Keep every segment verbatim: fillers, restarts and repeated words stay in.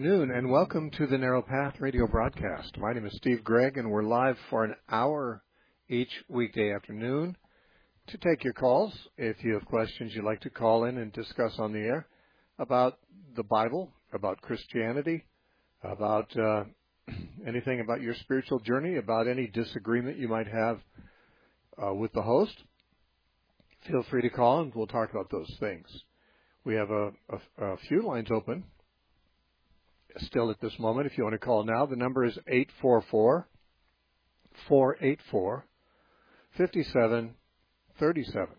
afternoon, and welcome to the Narrow Path radio broadcast. My name is Steve Gregg, and we're live for an hour each weekday afternoon to take your calls. If you have questions you'd like to call in and discuss on the air about the Bible, about Christianity, about uh, anything about your spiritual journey, about any disagreement you might have uh, with the host, feel free to call, and we'll talk about those things. We have a, a, a few lines open still at this moment. If you want to call now, the number is eight four four, four eight four, five seven three seven.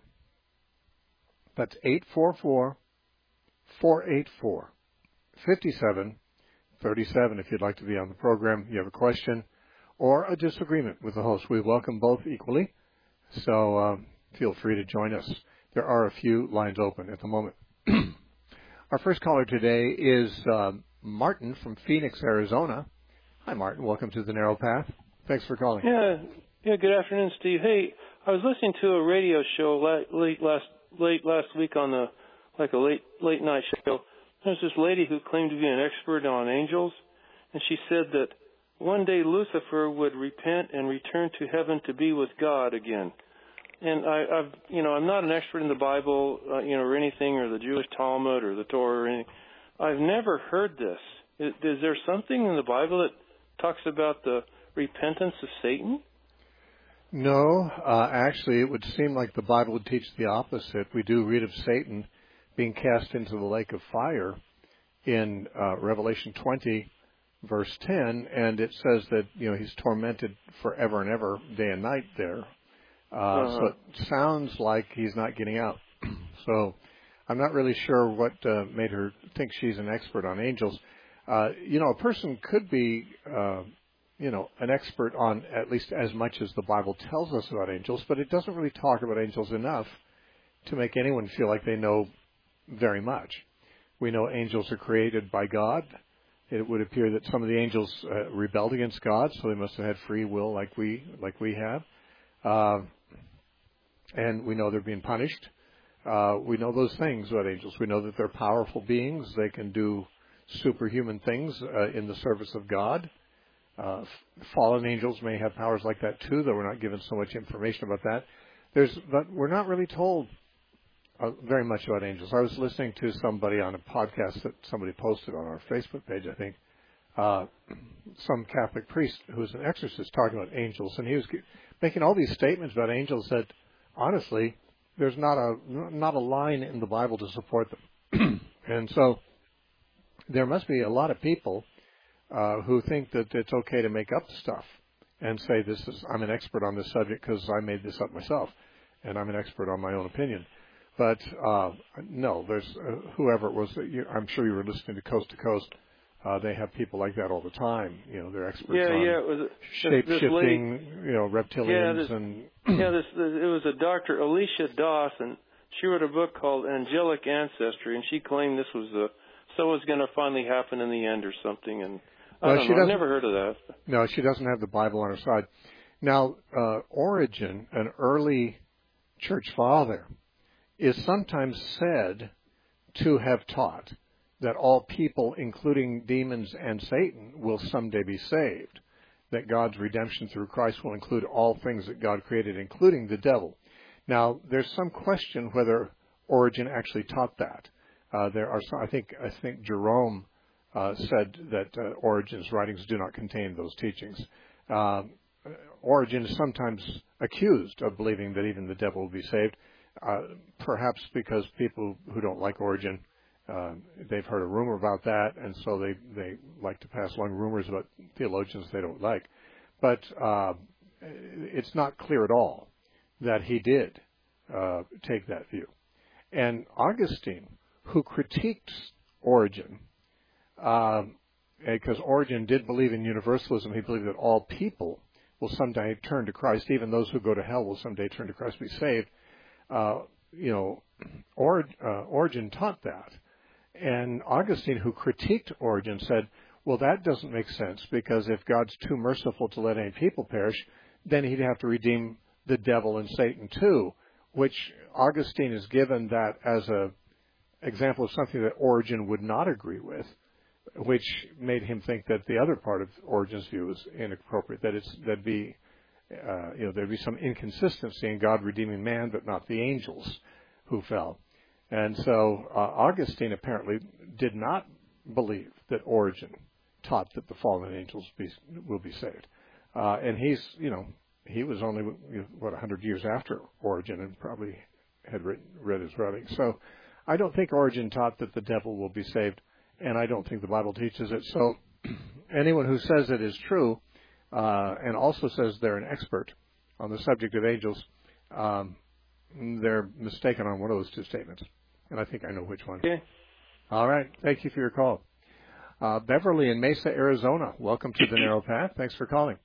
That's eight four four, four eight four, five seven three seven. If you'd like to be on the program, you have a question or a disagreement with the host. We welcome both equally, so um, feel free to join us. There are a few lines open at the moment. Our first caller today is um, Martin from Phoenix, Arizona. Hi, Martin. Welcome to the Narrow Path. Thanks for calling. Yeah, yeah. Good afternoon, Steve. Hey, I was listening to a radio show late, late last late last week on the like a late late night show. There's this lady who claimed to be an expert on angels, and she said that one day Lucifer would repent and return to heaven to be with God again. And I, I've, you know, I'm not an expert in the Bible, uh, you know, or anything, or the Jewish Talmud, or the Torah, or anything. I've never heard this. Is, is there something in the Bible that talks about the repentance of Satan? No, uh, actually, it would seem like the Bible would teach the opposite. We do read of Satan being cast into the lake of fire in uh, Revelation twenty, verse ten, and it says that, you know, he's tormented forever and ever, day and night there. Uh, uh-huh. So it sounds like he's not getting out. So I'm not really sure what uh, made her think she's an expert on angels. Uh, you know, a person could be, uh, you know, an expert on at least as much as the Bible tells us about angels, but it doesn't really talk about angels enough to make anyone feel like they know very much. We know angels are created by God. It would appear that some of the angels uh, rebelled against God, so they must have had free will like we like we have. Uh, and we know they're being punished. Uh, we know those things about angels. We know that they're powerful beings. They can do superhuman things uh, in the service of God. Uh, f- fallen angels may have powers like that too, though we're not given so much information about that. There's, but we're not really told uh, very much about angels. I was listening to somebody on a podcast that somebody posted on our Facebook page, I think, uh, some Catholic priest who's an exorcist talking about angels, and he was making all these statements about angels that, honestly, there's not a not a line in the Bible to support them. And so there must be a lot of people uh, who think that it's okay to make up stuff and say, "This is I'm an expert on this subject because I made this up myself, and I'm an expert on my own opinion." But uh, no, there's uh, whoever it was. You, I'm sure you were listening to Coast to Coast. Uh, they have people like that all the time. You know, they're experts yeah, on yeah, it was shape this shifting, lady, you know, reptilians yeah, this, and yeah, this, this it was a Doctor Alicia Doss, and she wrote a book called Angelic Ancestry, and she claimed this was the so was going to finally happen in the end or something. And I well, don't she know, I've never heard of that. No, she doesn't have the Bible on her side. Now, uh, Origen, an early church father, is sometimes said to have taught that all people, including demons and Satan, will someday be saved, that God's redemption through Christ will include all things that God created, including the devil. Now, there's some question whether Origen actually taught that. Uh, there are some, I think, I think Jerome uh, said that uh, Origen's writings do not contain those teachings. Uh, Origen is sometimes accused of believing that even the devil will be saved, uh, perhaps because people who don't like Origen, Uh, they've heard a rumor about that, and so they, they like to pass along rumors about theologians they don't like. But uh, it's not clear at all that he did uh, take that view. And Augustine, who critiqued Origen, uh, because Origen did believe in universalism, he believed that all people will someday turn to Christ, even those who go to hell will someday turn to Christ and be saved. Uh, you know, or, uh, Origen taught that. And Augustine, who critiqued Origen, said, well, that doesn't make sense, because if God's too merciful to let any people perish, then he'd have to redeem the devil and Satan too, which Augustine has given that as a example of something that Origen would not agree with. which made him think that the other part of Origen's view was inappropriate, that it's, that'd be, uh, you know, there'd be some inconsistency in God redeeming man, but not the angels who fell. And so uh, Augustine apparently did not believe that Origen taught that the fallen angels be, will be saved. Uh, and he's, you know, he was only, what, one hundred years after Origen and probably had written, read his writings. So I don't think Origen taught that the devil will be saved, and I don't think the Bible teaches it. So anyone who says it is true uh, and also says they're an expert on the subject of angels, um, they're mistaken on one of those two statements. And I think I know which one. Okay. All right. Thank you for your call. Uh, Beverly in Mesa, Arizona. Welcome to the Narrow Path. Thanks for calling.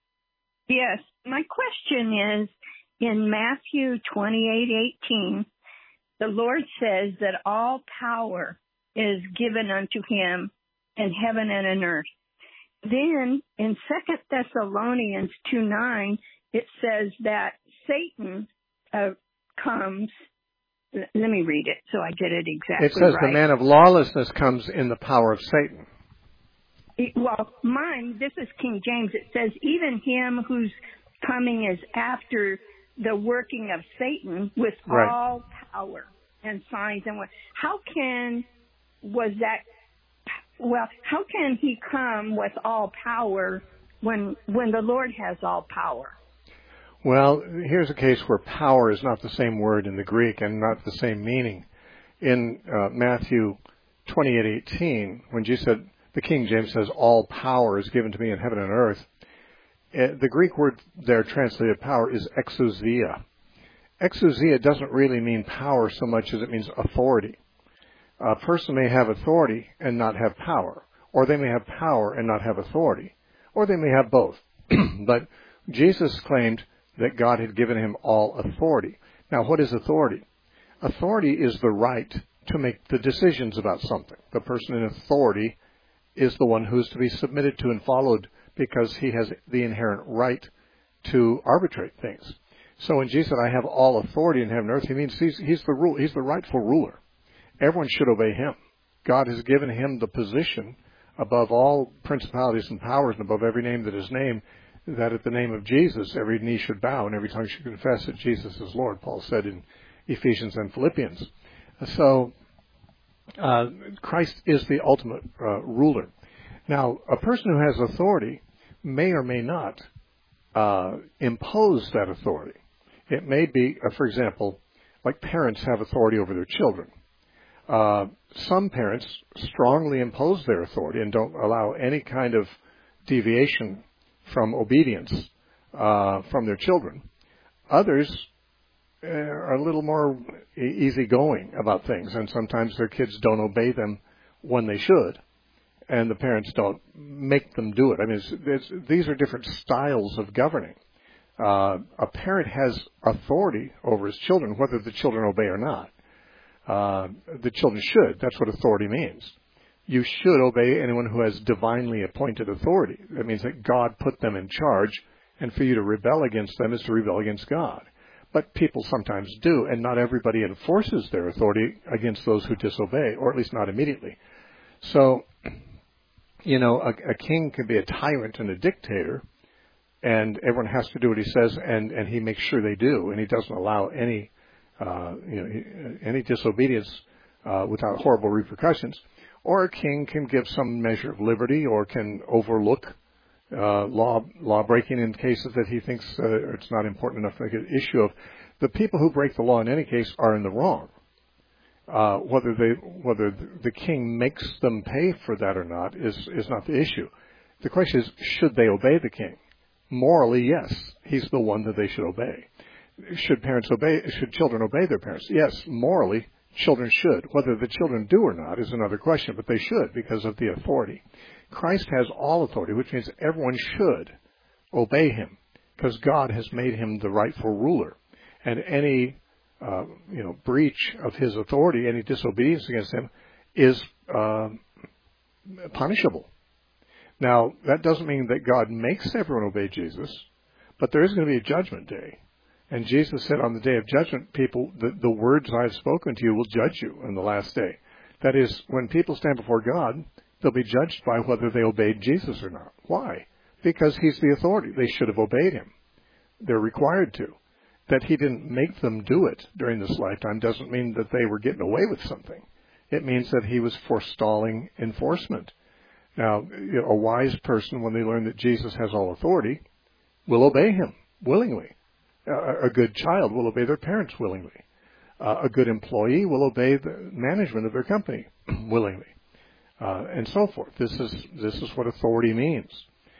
Yes. My question is, in Matthew twenty-eight eighteen, the Lord says that all power is given unto him in heaven and in earth. Then in Second Thessalonians two nine, it says that Satan uh, comes. Let me read it so I get it exactly right. It says right. The man of lawlessness comes in the power of Satan. It, well, mine, this is King James. It says, even him whose coming is after the working of Satan with right. all power and signs and what. How can, was that, well, how can he come with all power when when the Lord has all power? Well, here's a case where power is not the same word in the Greek and not the same meaning. In uh, Matthew twenty-eight eighteen, when Jesus said, the King James says, all power is given to me in heaven and earth, uh, the Greek word there translated power is exousia. Exousia doesn't really mean power so much as it means authority. A person may have authority and not have power, or they may have power and not have authority, or they may have both. But Jesus claimed that God had given him all authority. Now, what is authority? Authority is the right to make the decisions about something. The person in authority is the one who is to be submitted to and followed because he has the inherent right to arbitrate things. So when Jesus said, I have all authority in heaven and earth, he means he's, he's the rule, he's the rightful ruler. Everyone should obey him. God has given him the position above all principalities and powers and above every name that is named, that at the name of Jesus, every knee should bow and every tongue should confess that Jesus is Lord, Paul said in Ephesians and Philippians. So uh, Christ is the ultimate uh, ruler. Now, a person who has authority may or may not uh, impose that authority. It may be, uh, for example, like parents have authority over their children. Uh, some parents strongly impose their authority and don't allow any kind of deviation from obedience uh, from their children. Others uh, are a little more e- easygoing about things, and sometimes their kids don't obey them when they should, and the parents don't make them do it. I mean, it's, it's, these are different styles of governing. Uh, a parent has authority over his children, whether the children obey or not. Uh, the children should. That's what authority means. You should obey anyone who has divinely appointed authority. That means that God put them in charge, and for you to rebel against them is to rebel against God. But people sometimes do, and not everybody enforces their authority against those who disobey, or at least not immediately. So, you know, a, a king can be a tyrant and a dictator, and everyone has to do what he says, and, and he makes sure they do, and he doesn't allow any, uh, you know, any disobedience uh, without horrible repercussions. Or a king can give some measure of liberty, or can overlook uh, law law breaking in cases that he thinks uh, it's not important enough to make an issue of. The people who break the law in any case are in the wrong. Uh, whether they whether the king makes them pay for that or not is is not the issue. The question is, should they obey the king? Morally, yes, he's the one that they should obey. Should parents obey? Should children obey their parents? Yes, morally, children should. Whether the children do or not is another question, but they should because of the authority. Christ has all authority, which means everyone should obey him because God has made him the rightful ruler. And any uh, you know breach of his authority, any disobedience against him, is uh, punishable. Now, that doesn't mean that God makes everyone obey Jesus, but there is going to be a judgment day. And Jesus said on the day of judgment, people, the, the words I have spoken to you will judge you on the last day. That is, when people stand before God, They'll be judged by whether they obeyed Jesus or not. Why? Because he's the authority. They should have obeyed him. They're required to. That he didn't make them do it during this lifetime doesn't mean that they were getting away with something. It means that he was forestalling enforcement. Now, you know, a wise person, when they learn that Jesus has all authority, will obey him willingly. Uh, a good child will obey their parents willingly. Uh, a good employee will obey the management of their company willingly, uh, and so forth. This is this is what authority means.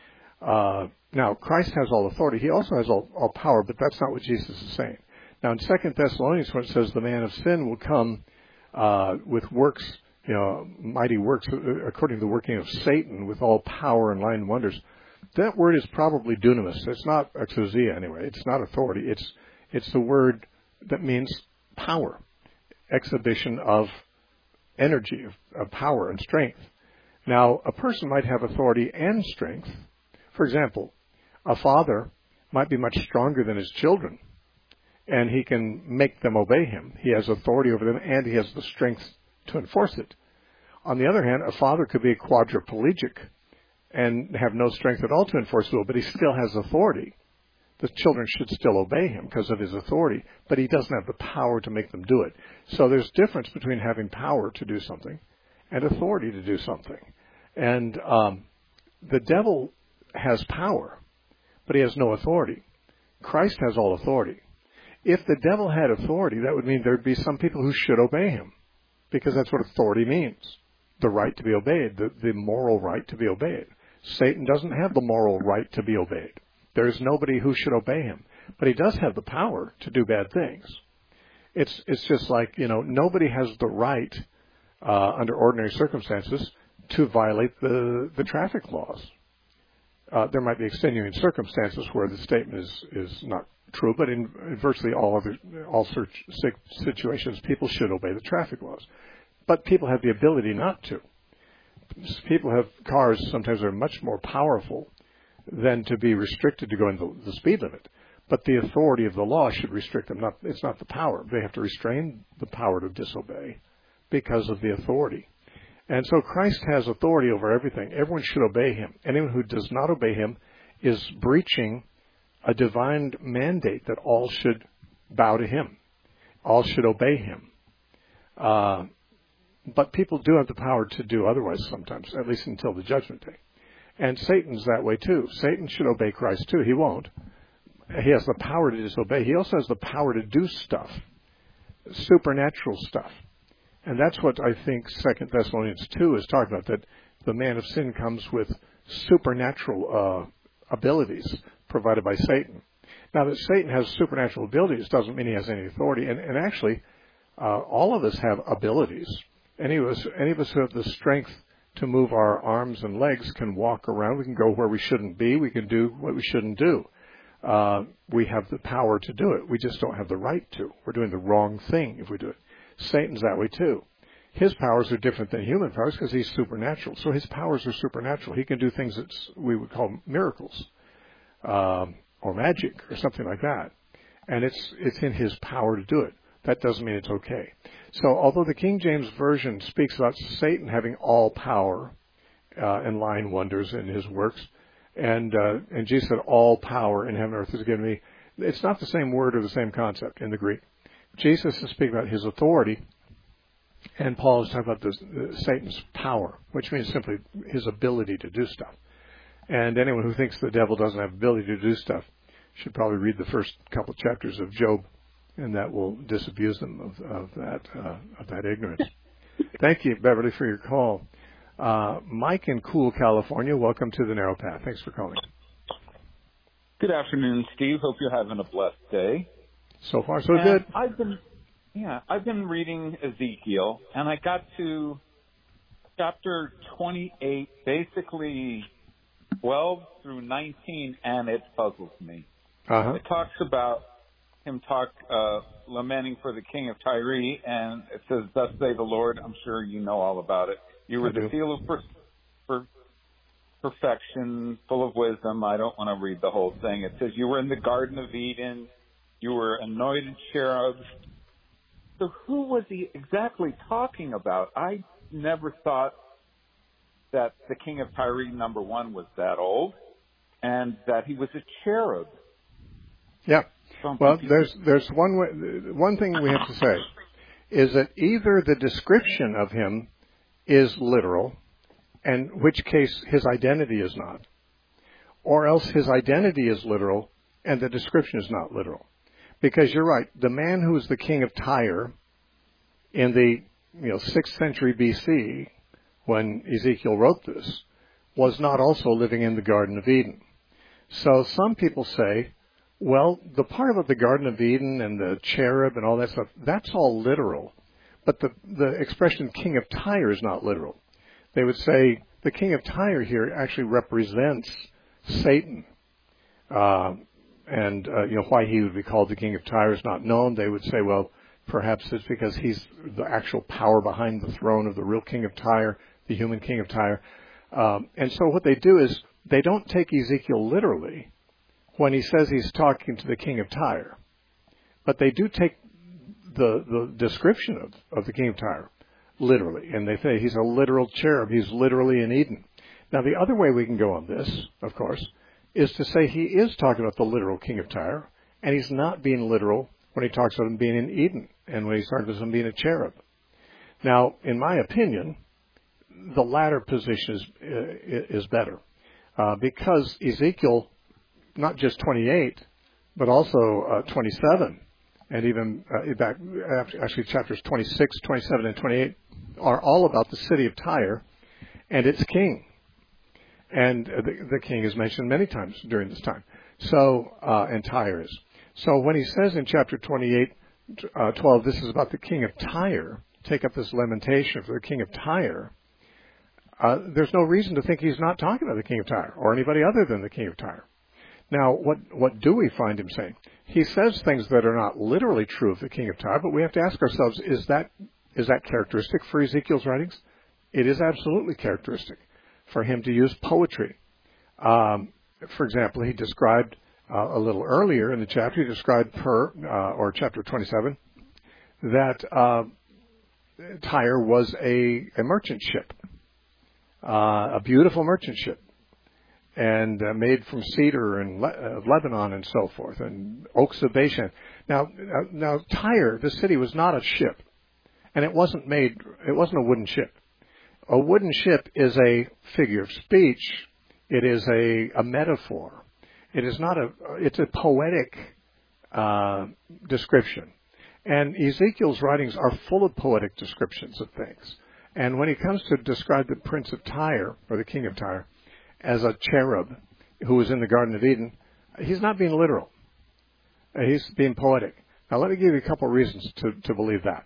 Uh, now, Christ has all authority. He also has all, all power, but that's not what Jesus is saying. Now, in Second Thessalonians, when it says the man of sin will come uh, with works, you know, mighty works, according to the working of Satan, with all power and lying wonders, that word is probably dunamis. It's not exousia anyway. It's not authority. It's it's the word that means power, exhibition of energy, of, of power and strength. Now, a person might have authority and strength. For example, a father might be much stronger than his children, and he can make them obey him. He has authority over them, and he has the strength to enforce it. On the other hand, a father could be a quadriplegic and have no strength at all to enforce the will, but he still has authority. The children should still obey him because of his authority, but he doesn't have the power to make them do it. So there's difference between having power to do something and authority to do something. And um, the devil has power, but he has no authority. Christ has all authority. If the devil had authority, that would mean there'd be some people who should obey him, because that's what authority means, the right to be obeyed, the, the moral right to be obeyed. Satan doesn't have the moral right to be obeyed. There is nobody who should obey him, but he does have the power to do bad things. It's it's just like, you know, nobody has the right, uh, under ordinary circumstances, to violate the, the traffic laws. Uh, there might be extenuating circumstances where the statement is, is not true, but in, in virtually all other all such situations, people should obey the traffic laws. But people have the ability not to. People have cars sometimes are much more powerful than to be restricted to going the, the speed limit. But the authority of the law should restrict them. Not, it's not the power. They have to restrain the power to disobey because of the authority. And so Christ has authority over everything. Everyone should obey him. Anyone who does not obey him is breaching a divine mandate that all should bow to him. All should obey him. Uh, but people do have the power to do otherwise sometimes, at least until the judgment day. And Satan's that way too. Satan should obey Christ too. He won't. He has the power to disobey. He also has the power to do stuff, supernatural stuff. And that's what I think Second Thessalonians two is talking about, that the man of sin comes with supernatural uh, abilities provided by Satan. Now, that Satan has supernatural abilities doesn't mean he has any authority. And, and actually, uh, all of us have abilities. Any of us, any of us who have the strength to move our arms and legs can walk around. We can go where we shouldn't be. We can do what we shouldn't do. Uh, we have the power to do it. We just don't have the right to. We're doing the wrong thing if we do it. Satan's that way too. His powers are different than human powers because he's supernatural. So his powers are supernatural. He can do things that we would call miracles, um, or magic or something like that. And it's it's in his power to do it. That doesn't mean it's okay. So although the King James Version speaks about Satan having all power uh, and lying wonders in his works, and uh, and Jesus said all power in heaven and earth is given me, it's not the same word or the same concept in the Greek. Jesus is speaking about his authority, and Paul is talking about the, the, Satan's power, which means simply his ability to do stuff. And anyone who thinks the devil doesn't have ability to do stuff should probably read the first couple chapters of Job, and that will disabuse them of, of that uh, of that ignorance. Thank you, Beverly, for your call. Uh, Mike in Cool, California, welcome to the Narrow Path. Thanks for calling. Good afternoon, Steve. Hope you're having a blessed day. So far, so and good. I've been, yeah, I've been reading Ezekiel, and I got to chapter twenty-eight, basically twelve through nineteen, and it puzzles me. Uh-huh. It talks about him talk uh, lamenting for the king of Tyre, and it says, "Thus say the Lord." I'm sure you know all about it. You were I the do. seal of per- per- perfection, full of wisdom. I don't want to read the whole thing. It says you were in the Garden of Eden. You were anointed cherubs. So who was he exactly talking about? I never thought that the king of Tyre, number one, was that old, and that he was a cherub. Yeah. Well, there's there's one way, one thing we have to say is that either the description of him is literal, and in which case his identity is not, or else his identity is literal and the description is not literal. Because you're right, the man who was the king of Tyre in the you know sixth century B C, when Ezekiel wrote this, was not also living in the Garden of Eden. So some people say, well, the part about the Garden of Eden and the cherub and all that stuff, that's all literal. But the, the expression king of Tyre is not literal. They would say the king of Tyre here actually represents Satan. Uh, and, uh, you know, why he would be called the king of Tyre is not known. They would say, well, perhaps it's because he's the actual power behind the throne of the real king of Tyre, the human king of Tyre. Um, and so what they do is they don't take Ezekiel literally when he says he's talking to the king of Tyre. But they do take the, the description of, of the king of Tyre literally. And they say he's a literal cherub. He's literally in Eden. Now, the other way we can go on this, of course, is to say he is talking about the literal king of Tyre, and he's not being literal when he talks about him being in Eden and when he talks about him being a cherub. Now, in my opinion, the latter position is, uh, is better uh, because Ezekiel, not just twenty-eight, but also uh, twenty-seven, and even uh, back, actually chapters twenty-six, twenty-seven, and twenty-eight are all about the city of Tyre and its king. And the, the king is mentioned many times during this time. So, uh, and Tyre is. So when he says in chapter twenty-eight, uh, twelve, this is about the king of Tyre, take up this lamentation for the king of Tyre, uh, there's no reason to think he's not talking about the king of Tyre or anybody other than the king of Tyre. Now, what, what do we find him saying? He says things that are not literally true of the king of Tyre, but we have to ask ourselves, is that, is that characteristic for Ezekiel's writings? It is absolutely characteristic for him to use poetry. Um, for example, he described uh, a little earlier in the chapter, he described per, uh, or chapter twenty-seven, that uh, Tyre was a, a merchant ship, uh, a beautiful merchant ship, and uh, made from cedar and Le- uh, Lebanon and so forth, and oaks of Bashan. Now, uh, now Tyre, the city, was not a ship, and it wasn't made. It wasn't a wooden ship. A wooden ship is a figure of speech. It is a, a metaphor. It is not a. It's a poetic uh, description, and Ezekiel's writings are full of poetic descriptions of things. And when he comes to describe the prince of Tyre or the king of Tyre as a cherub who was in the Garden of Eden, he's not being literal. He's being poetic. Now, let me give you a couple of reasons to, to believe that.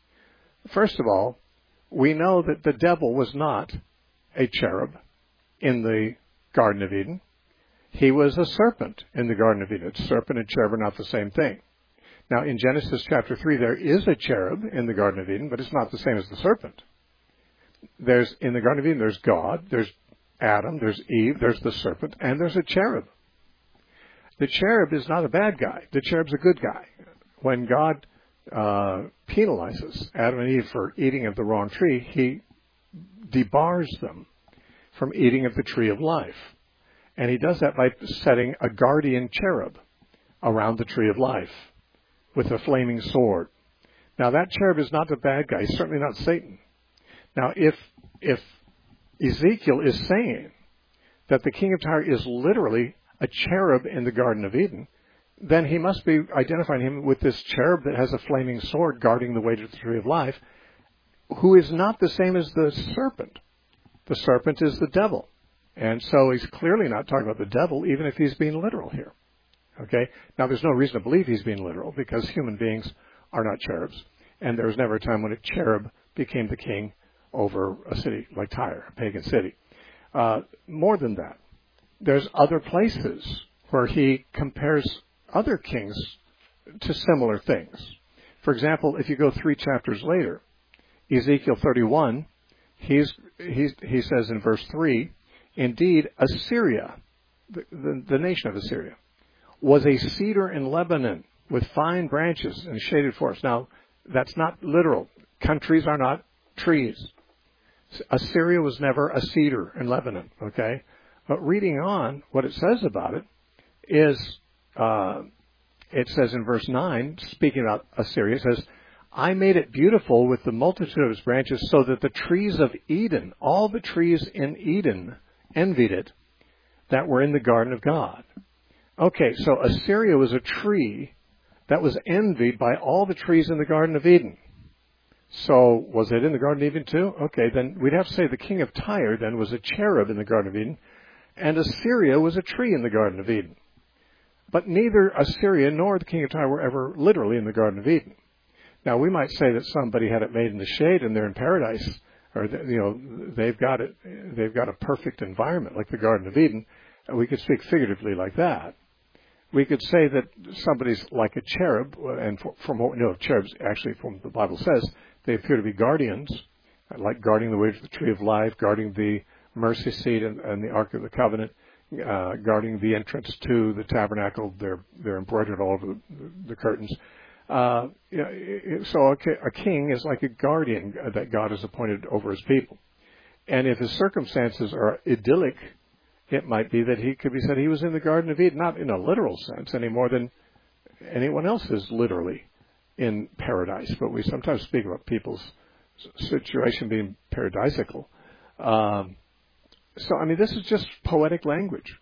First of all, we know that the devil was not a cherub in the Garden of Eden. He was a serpent in the Garden of Eden. Serpent and cherub are not the same thing. Now, in Genesis chapter three, there is a cherub in the Garden of Eden, but it's not the same as the serpent. There's, in the Garden of Eden, there's God, there's Adam, there's Eve, there's the serpent, and there's a cherub. The cherub is not a bad guy. The cherub's a good guy. When God uh, penalizes Adam and Eve for eating of the wrong tree, he debars them from eating of the tree of life. And he does that by setting a guardian cherub around the tree of life with a flaming sword. Now, that cherub is not the bad guy. He's certainly not Satan. Now, if if Ezekiel is saying that the king of Tyre is literally a cherub in the Garden of Eden, then he must be identifying him with this cherub that has a flaming sword guarding the way to the tree of life, who is not the same as the serpent. The serpent is the devil. And so he's clearly not talking about the devil, even if he's being literal here. Okay? Now, there's no reason to believe he's being literal, because human beings are not cherubs. And there was never a time when a cherub became the king over a city like Tyre, a pagan city. Uh, more than that, there's other places where he compares other kings to similar things. For example, if you go three chapters later, Ezekiel thirty-one, he's, he's, he says in verse three, indeed, Assyria, the, the, the nation of Assyria, was a cedar in Lebanon with fine branches and shaded forests. Now, that's not literal. Countries are not trees. Assyria was never a cedar in Lebanon, okay? But reading on, what it says about it is, uh, it says in verse nine, speaking about Assyria, it says, I made it beautiful with the multitude of its branches so that the trees of Eden, all the trees in Eden, envied it that were in the garden of God. Okay, so Assyria was a tree that was envied by all the trees in the Garden of Eden. So was it in the Garden of Eden too? Okay, then we'd have to say the king of Tyre then was a cherub in the Garden of Eden, and Assyria was a tree in the Garden of Eden. But neither Assyria nor the king of Tyre were ever literally in the Garden of Eden. Now, we might say that somebody had it made in the shade and they're in paradise, or, you know, they've got it, they've got a perfect environment like the Garden of Eden. We could speak figuratively like that. We could say that somebody's like a cherub, and from what we know of cherubs, actually from the Bible says, they appear to be guardians, like guarding the way to the tree of life, guarding the mercy seat and, and the Ark of the Covenant, uh, guarding the entrance to the tabernacle. They're, they're embroidered all over the, the curtains. Uh, you know, so a, a king is like a guardian that God has appointed over his people. And if his circumstances are idyllic, it might be that he could be said he was in the Garden of Eden, not in a literal sense any more than anyone else is literally in paradise. But we sometimes speak about people's situation being paradisical. Um, so, I mean, this is just poetic language.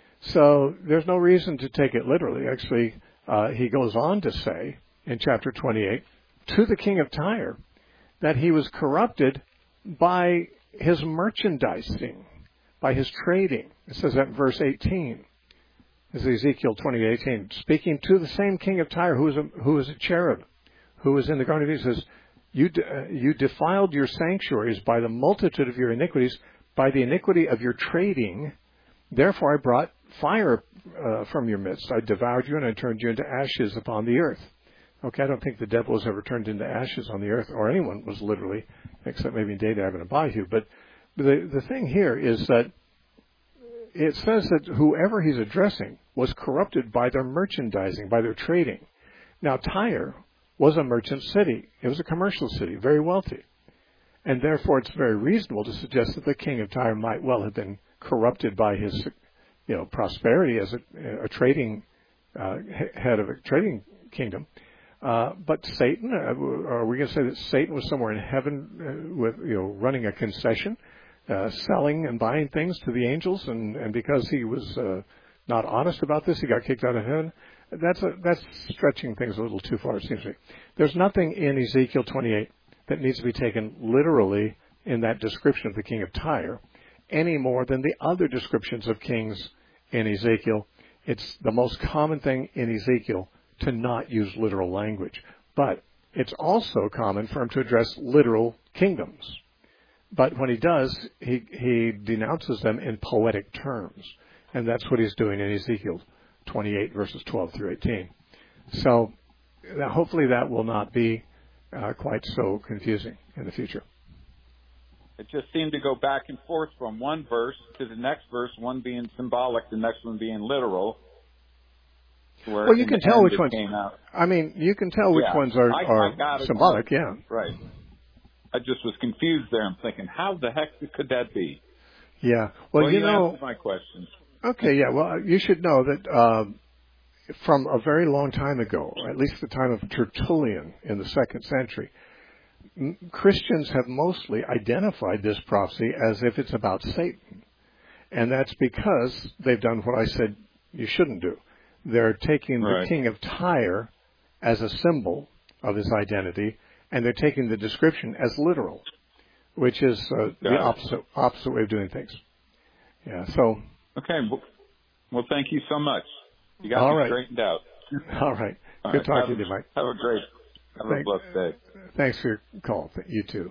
So there's no reason to take it literally. Actually, uh, he goes on to say in chapter twenty-eight to the king of Tyre that he was corrupted by his merchandising, by his trading. It says that in verse eighteen. This is Ezekiel twenty-eight eighteen. Speaking to the same king of Tyre who is a, who is a cherub, who was in the Garden of Eden, says, you, uh, you defiled your sanctuaries by the multitude of your iniquities, by the iniquity of your trading. Therefore I brought fire uh, from your midst. I devoured you and I turned you into ashes upon the earth. Okay, I don't think the devil was ever turned into ashes on the earth, or anyone was literally, except maybe Nadab and Abihu. But the the thing here is that it says that whoever he's addressing was corrupted by their merchandising, by their trading. Now, Tyre was a merchant city. It was a commercial city, very wealthy. And therefore, it's very reasonable to suggest that the king of Tyre might well have been corrupted by his, you know, prosperity as a, a trading uh, head of a trading kingdom. Uh, but Satan, uh, are we going to say that Satan was somewhere in heaven uh, with, you know, running a concession, uh, selling and buying things to the angels, and, and because he was uh, not honest about this, he got kicked out of heaven? That's a, that's stretching things a little too far, it seems to me. There's nothing in Ezekiel twenty-eight that needs to be taken literally in that description of the king of Tyre, any more than the other descriptions of kings in Ezekiel. It's the most common thing in Ezekiel to not use literal language. But it's also common for him to address literal kingdoms. But when he does, he, he denounces them in poetic terms. And that's what he's doing in Ezekiel twenty-eight, verses twelve through eighteen. So uh, hopefully that will not be uh, quite so confusing in the future. It just seemed to go back and forth from one verse to the next verse, one being symbolic, the next one being literal. Well, you can tell which ones. I mean, you can tell which yeah, ones are, I, are I symbolic, yeah. Right. I just was confused there. I'm thinking, how the heck could that be? Yeah. Well, well you, you know. answered my question. Okay, yeah. Well, you should know that uh, from a very long time ago, or at least the time of Tertullian in the second century, m- Christians have mostly identified this prophecy as if it's about Satan. And that's because they've done what I said you shouldn't do. They're taking right. the king of Tyre as a symbol of his identity, and they're taking the description as literal, which is uh, the opposite opposite way of doing things. Yeah. So. Okay. Well, well thank you so much. You got all me right. straightened out. All right. All Good right. talking have to you, Mike. Have a great, have Thank, a blessed day. Thanks for your call. You too.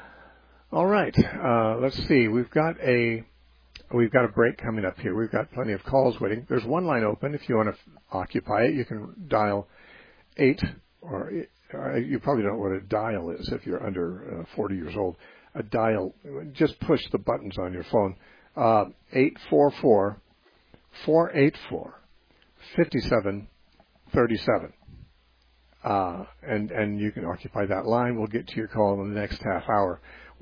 All right. Uh, let's see. We've got a. We've got a break coming up here. We've got plenty of calls waiting. There's one line open. If you want to f- occupy it, you can dial eight, or, or you probably don't know what a dial is if you're under uh, forty years old. A dial, just push the buttons on your phone. Uh, eight four four, four eight four, five seven three seven. Uh, and, and you can occupy that line. We'll get to your call in the next half hour.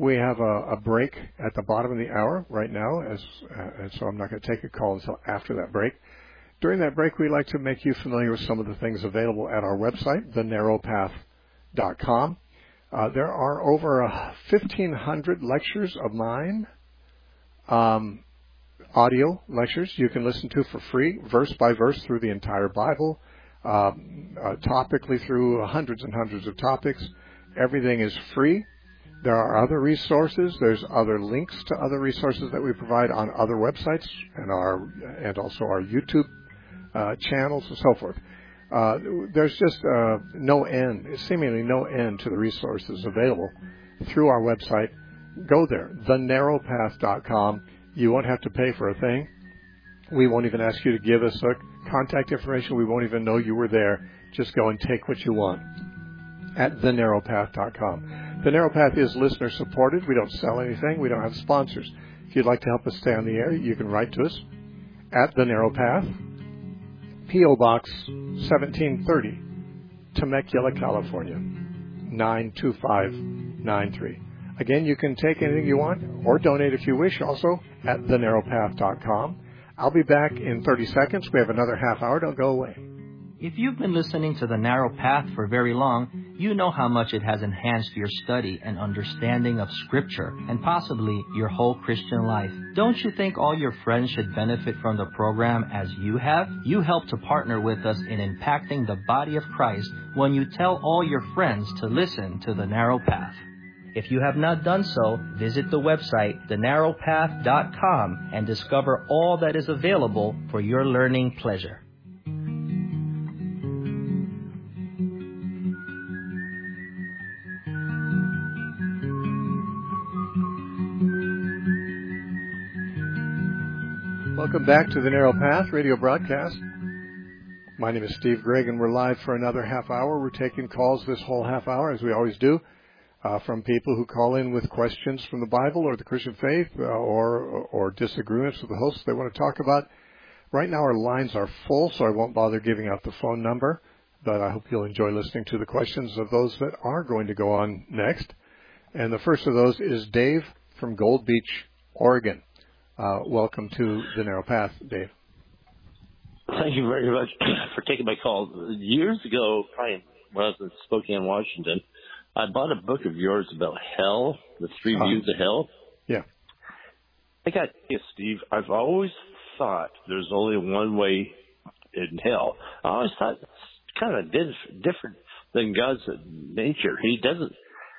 We have a, a break at the bottom of the hour right now, as uh, and so I'm not going to take a call until after that break. During that break, we'd like to make you familiar with some of the things available at our website, the narrow path dot com. Uh, there are over uh, fifteen hundred lectures of mine, um, audio lectures you can listen to for free, verse by verse through the entire Bible, uh, uh, topically through hundreds and hundreds of topics. Everything is free. There are other resources. There's other links to other resources that we provide on other websites and our and also our YouTube uh, channels and so forth. Uh, there's just uh, no end, seemingly no end to the resources available through our website. Go there, the narrow path dot com. You won't have to pay for a thing. We won't even ask you to give us a contact information. We won't even know you were there. Just go and take what you want at the narrow path dot com. The Narrow Path is listener supported. We don't sell anything. We don't have sponsors. If you'd like to help us stay on the air, you can write to us at The Narrow Path, P O Box seventeen thirty, Temecula, California, nine two five nine three. Again, you can take anything you want or donate if you wish also at the narrow path dot com. I'll be back in thirty seconds. We have another half hour. Don't go away. If you've been listening to The Narrow Path for very long, you know how much it has enhanced your study and understanding of Scripture and possibly your whole Christian life. Don't you think all your friends should benefit from the program as you have? You help to partner with us in impacting the body of Christ when you tell all your friends to listen to The Narrow Path. If you have not done so, visit the website the narrow path dot com and discover all that is available for your learning pleasure. Welcome back to the Narrow Path radio broadcast. My name is Steve Gregg, and we're live for another half hour. We're taking calls this whole half hour, as we always do, uh, from people who call in with questions from the Bible or the Christian faith uh, or, or disagreements with the hosts they want to talk about. Right now our lines are full, so I won't bother giving out the phone number, but I hope you'll enjoy listening to the questions of those that are going to go on next. And the first of those is Dave from Gold Beach, Oregon. Uh, welcome to the Narrow Path, Dave. Thank you very much for taking my call. Years ago, probably when I was in Spokane, Washington, I bought a book of yours about hell, the three uh, views of hell. Yeah. I got you, Steve. I've always thought there's only one way in hell. I always thought it's kind of different than God's nature. He doesn't.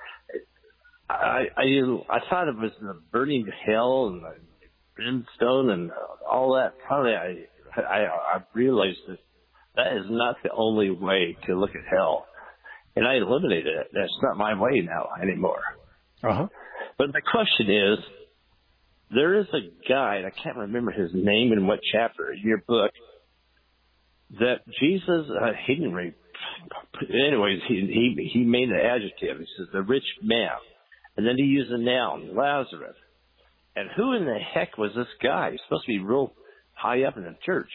I I, I thought it was the burning hell and the brimstone and all that. Finally, I, I I realized that that is not the only way to look at hell, and I eliminated it. That's not my way now anymore. Uh huh. But my question is, there is a guy, and I can't remember his name in what chapter in your book, that Jesus uh, he didn't re- anyways he he he made an adjective. He says the rich man, and then he used a noun, Lazarus. And who in the heck was this guy? He's supposed to be real high up in the church.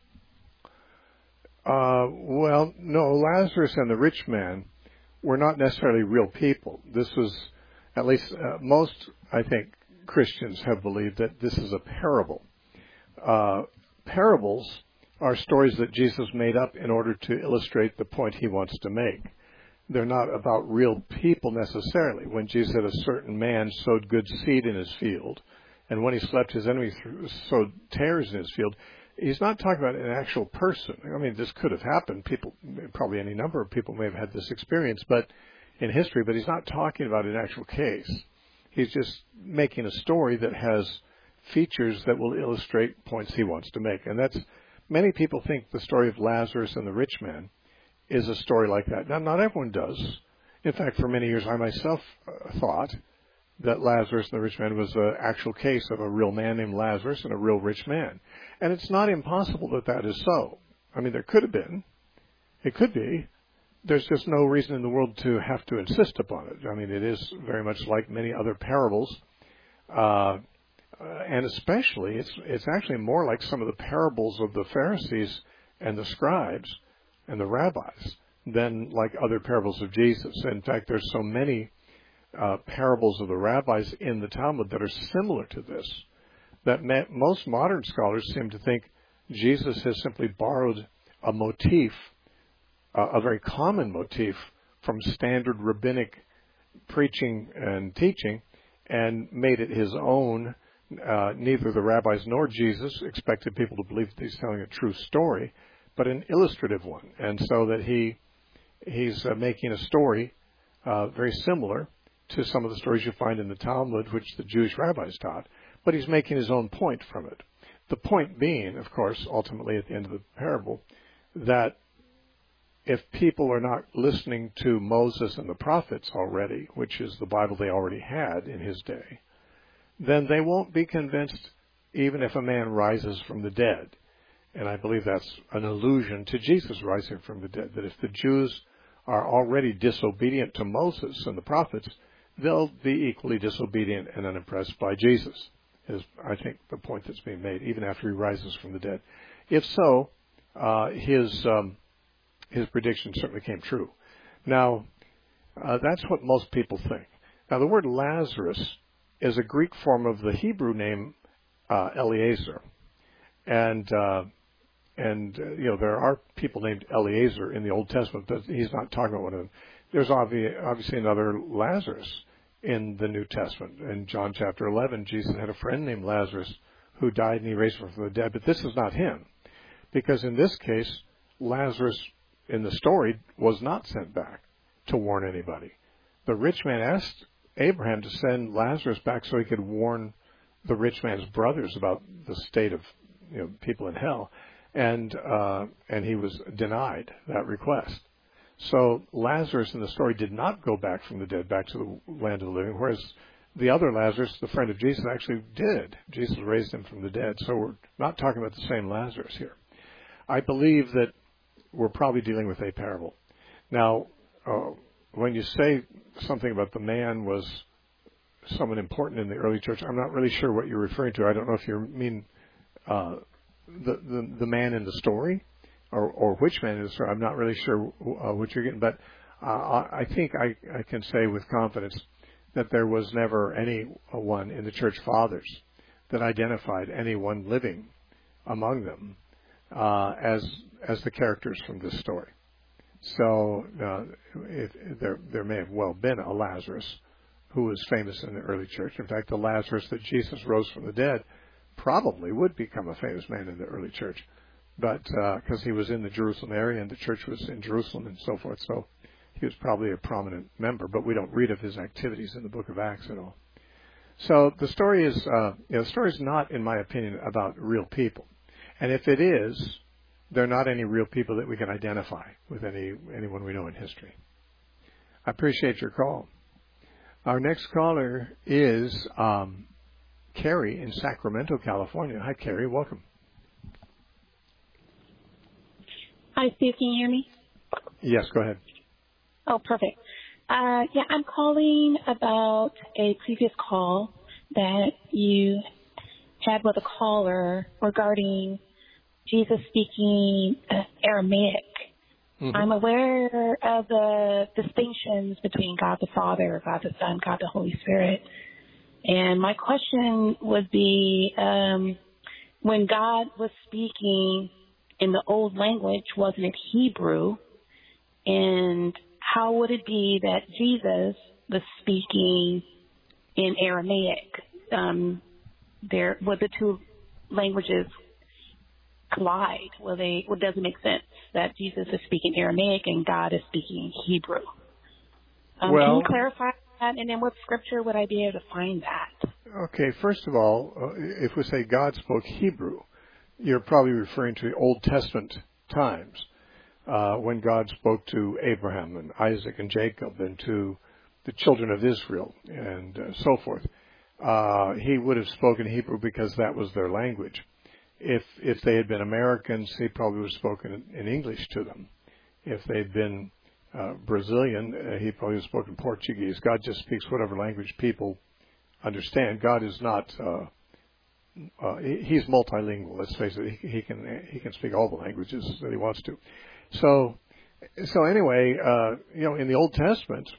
Uh, well, no, Lazarus and the rich man were not necessarily real people. This was, at least uh, most, I think, Christians have believed that this is a parable. Uh, parables are stories that Jesus made up in order to illustrate the point he wants to make. They're not about real people necessarily. When Jesus said a certain man sowed good seed in his field, and when he slept, his enemy sowed tares in his field, he's not talking about an actual person. I mean, this could have happened. People, probably any number of people may have had this experience, but in history, but he's not talking about an actual case. He's just making a story that has features that will illustrate points he wants to make. And that's, many people think the story of Lazarus and the rich man is a story like that. Now, not everyone does. In fact, for many years, I myself uh, thought that Lazarus and the rich man was an actual case of a real man named Lazarus and a real rich man. And it's not impossible that that is so. I mean, there could have been. It could be. There's just no reason in the world to have to insist upon it. I mean, it is very much like many other parables. Uh, and especially, it's, it's actually more like some of the parables of the Pharisees and the scribes and the rabbis than like other parables of Jesus. In fact, there's so many uh, parables of the rabbis in the Talmud that are similar to this. That ma- most modern scholars seem to think Jesus has simply borrowed a motif, uh, a very common motif, from standard rabbinic preaching and teaching, and made it his own. Uh, neither the rabbis nor Jesus expected people to believe that he's telling a true story, but an illustrative one, and so that he he's uh, making a story uh, very similar to some of the stories you find in the Talmud, which the Jewish rabbis taught, but he's making his own point from it. The point being, of course, ultimately at the end of the parable, that if people are not listening to Moses and the prophets already, which is the Bible they already had in his day, then they won't be convinced even if a man rises from the dead. And I believe that's an allusion to Jesus rising from the dead, that if the Jews are already disobedient to Moses and the prophets, they'll be equally disobedient and unimpressed by Jesus, is, I think, the point that's being made, even after he rises from the dead. If so, uh, his um, his prediction certainly came true. Now, uh, that's what most people think. Now, the word Lazarus is a Greek form of the Hebrew name uh, Eliezer. And, uh, and uh, you know, there are people named Eliezer in the Old Testament, but he's not talking about one of them. There's obvi- obviously another Lazarus in the New Testament. In John chapter eleven, Jesus had a friend named Lazarus who died and he raised him from the dead. But this is not him, because in this case, Lazarus in the story was not sent back to warn anybody. The rich man asked Abraham to send Lazarus back so he could warn the rich man's brothers about the state of, you know, people in hell, and uh, and he was denied that request. So Lazarus in the story did not go back from the dead, back to the land of the living, whereas the other Lazarus, the friend of Jesus, actually did. Jesus raised him from the dead. So we're not talking about the same Lazarus here. I believe that we're probably dealing with a parable. Now, uh, when you say something about the man was someone important in the early church, I'm not really sure what you're referring to. I don't know if you mean uh, the, the the man in the story, or, or which man in the story. I'm not really sure uh, what you're getting, but uh, I think I, I can say with confidence that there was never anyone in the church fathers that identified anyone living among them uh, as as the characters from this story. So uh, if, there there may have well been a Lazarus who was famous in the early church. In fact, the Lazarus that Jesus rose from the dead probably would become a famous man in the early church, but because uh, he was in the Jerusalem area and the church was in Jerusalem and so forth, so he was probably a prominent member. But we don't read of his activities in the Book of Acts at all. So the story is, uh, you know, the story is not, in my opinion, about real people, and if it is, they're not any real people that we can identify with any anyone we know in history. I appreciate your call. Our next caller is um, Carrie in Sacramento, California. Hi, Carrie. Welcome. Hi, Steve. Can you hear me? Yes, go ahead. Oh, perfect. Uh, yeah, I'm calling about a previous call that you had with a caller regarding Jesus speaking uh, Aramaic. Mm-hmm. I'm aware of the distinctions between God the Father, God the Son, God the Holy Spirit. And my question would be, um, when God was speaking in the old language, wasn't it Hebrew? And how would it be that Jesus was speaking in Aramaic? Um, there, would the two languages collide? Well, they, well, it doesn't make sense that Jesus is speaking Aramaic and God is speaking Hebrew. Um, well, can you clarify that? And in what scripture would I be able to find that? Okay, first of all, uh, if we say God spoke Hebrew, you're probably referring to the Old Testament times uh, when God spoke to Abraham and Isaac and Jacob and to the children of Israel and uh, so forth. Uh, he would have spoken Hebrew because that was their language. If if they had been Americans, he probably would have spoken in English to them. If they'd been uh, Brazilian, uh, he probably would have spoken Portuguese. God just speaks whatever language people understand. God is not, uh, uh, he, he's multilingual, let's face it. He, he can he can speak all the languages that he wants to. So, so anyway, uh, you know, in the Old Testament,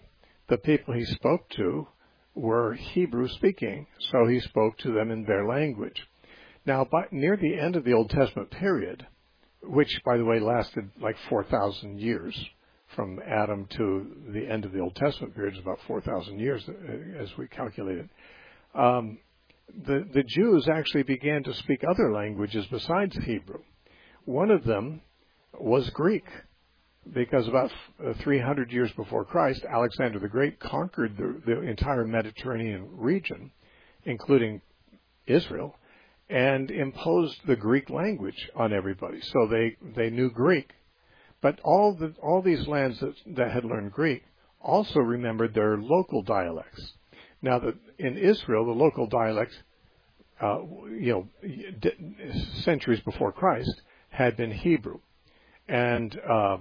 the people he spoke to were Hebrew speaking, so he spoke to them in their language. Now, by, near the end of the Old Testament period, which, by the way, lasted like four thousand years, from Adam to the end of the Old Testament period is about four thousand years, as we calculated. Um, the, the Jews actually began to speak other languages besides Hebrew. One of them was Greek, because about three hundred years before Christ, Alexander the Great conquered the, the entire Mediterranean region, including Israel, and imposed the Greek language on everybody. So they, they knew Greek. But all the all these lands that, that had learned Greek also remembered their local dialects. Now, that in Israel, the local dialects, uh, you know, d- centuries before Christ, had been Hebrew, and uh,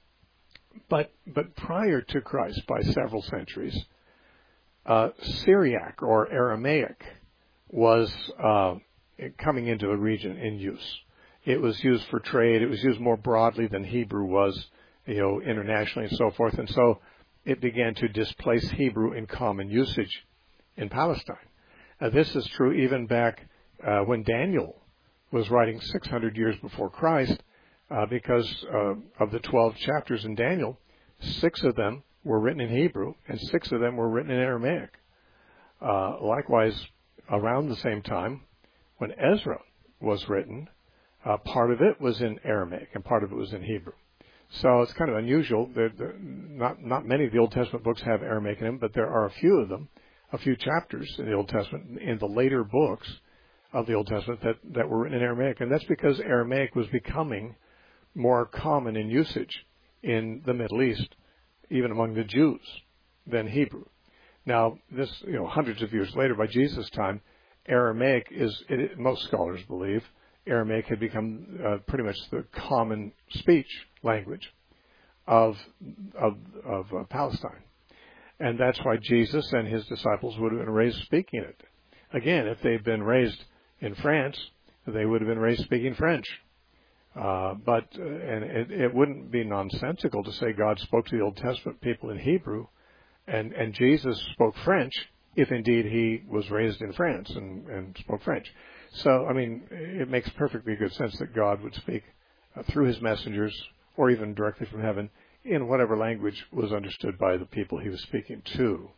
but but prior to Christ, by several centuries, uh, Syriac or Aramaic was uh, coming into the region in use. It was used for trade. It was used more broadly than Hebrew was, you know, internationally and so forth. And so it began to displace Hebrew in common usage in Palestine. Uh, this is true even back uh, when Daniel was writing six hundred years before Christ, uh, because uh, of the twelve chapters in Daniel, six of them were written in Hebrew and six of them were written in Aramaic. Uh, likewise, around the same time, when Ezra was written, uh, part of it was in Aramaic and part of it was in Hebrew. So it's kind of unusual. They're, they're not not many of the Old Testament books have Aramaic in them, but there are a few of them, a few chapters in the Old Testament, in the later books of the Old Testament that, that were written in Aramaic. And that's because Aramaic was becoming more common in usage in the Middle East, even among the Jews, than Hebrew. Now, this, you know, hundreds of years later, by Jesus' time, Aramaic is, it, most scholars believe, Aramaic had become uh, pretty much the common speech language of of, of uh, Palestine. And that's why Jesus and his disciples would have been raised speaking it. Again, if they'd been raised in France, they would have been raised speaking French. Uh, but uh, and it, it wouldn't be nonsensical to say God spoke to the Old Testament people in Hebrew, and, and Jesus spoke French, if indeed he was raised in France and, and spoke French. So, I mean, it makes perfectly good sense that God would speak uh, through his messengers, or even directly from heaven, in whatever language was understood by the people he was speaking to.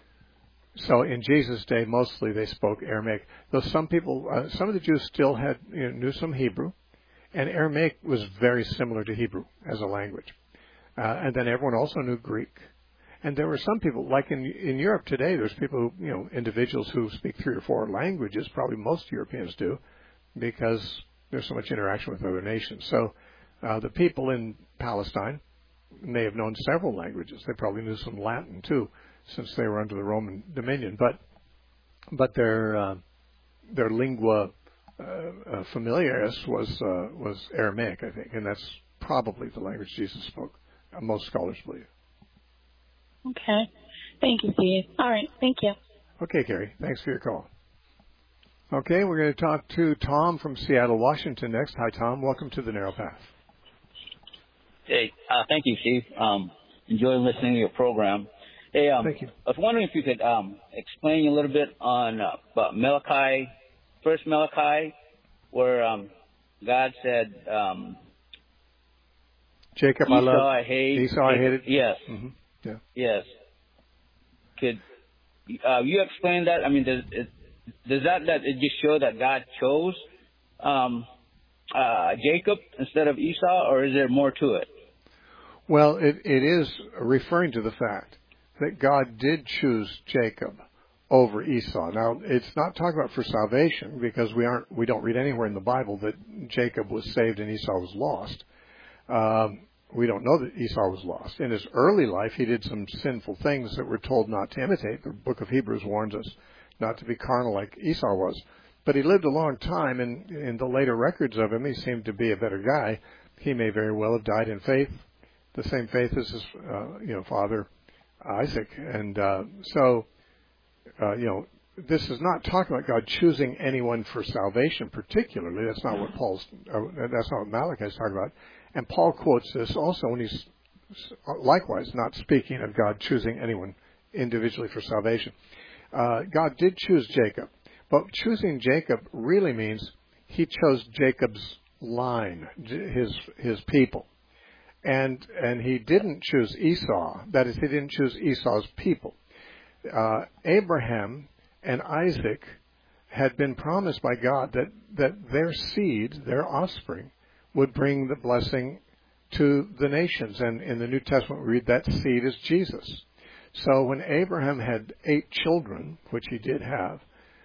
So in Jesus' day, mostly they spoke Aramaic, though some people, uh, some of the Jews still had, you know, knew some Hebrew, and Aramaic was very similar to Hebrew as a language. Uh, and then everyone also knew Greek. And there were some people, like in in Europe today, there's people, who, you know, individuals who speak three or four languages, probably most Europeans do, because there's so much interaction with other nations. So uh, the people in Palestine may have known several languages. They probably knew some Latin, too, since they were under the Roman dominion. But but their uh, their lingua uh, uh, familiaris was uh, was Aramaic, I think, and that's probably the language Jesus spoke. Uh, most scholars believe. Okay. Thank you, Steve. All right. Thank you. Okay, Carrie. Thanks for your call. Okay, we're going to talk to Tom from Seattle, Washington next. Hi, Tom. Welcome to the Narrow Path. Hey, uh, thank you, Steve. Um, enjoy listening to your program. Hey, um, thank you. I was wondering if you could um, explain a little bit on uh, about Malachi, first Malachi, where um, God said, um, Jacob, Esau I love. I hate. Esau, I hated. Yes. Mm-hmm. Yeah. Yes. Could uh, you explain that? I mean, does it, does that that it just show that God chose um, uh, Jacob instead of Esau, or is there more to it? Well, it, it is referring to the fact that God did choose Jacob over Esau. Now, it's not talking about for salvation, because we aren't we don't read anywhere in the Bible that Jacob was saved and Esau was lost. Um, We don't know that Esau was lost. In his early life, he did some sinful things that we're told not to imitate. The book of Hebrews warns us not to be carnal like Esau was. But he lived a long time, and in the later records of him, he seemed to be a better guy. He may very well have died in faith, the same faith as his uh, you know, father, Isaac. And uh, so, uh, you know, this is not talking about God choosing anyone for salvation particularly. That's not what Paul's, uh, that's not what Malachi is talking about. And Paul quotes this also when he's likewise not speaking of God choosing anyone individually for salvation. Uh, God did choose Jacob, but choosing Jacob really means he chose Jacob's line, his his people. And and he didn't choose Esau. That is, he didn't choose Esau's people. Uh, Abraham and Isaac had been promised by God that, that their seed, their offspring, would bring the blessing to the nations. And in the New Testament, we read that seed is Jesus. So when Abraham had eight children, which he did have,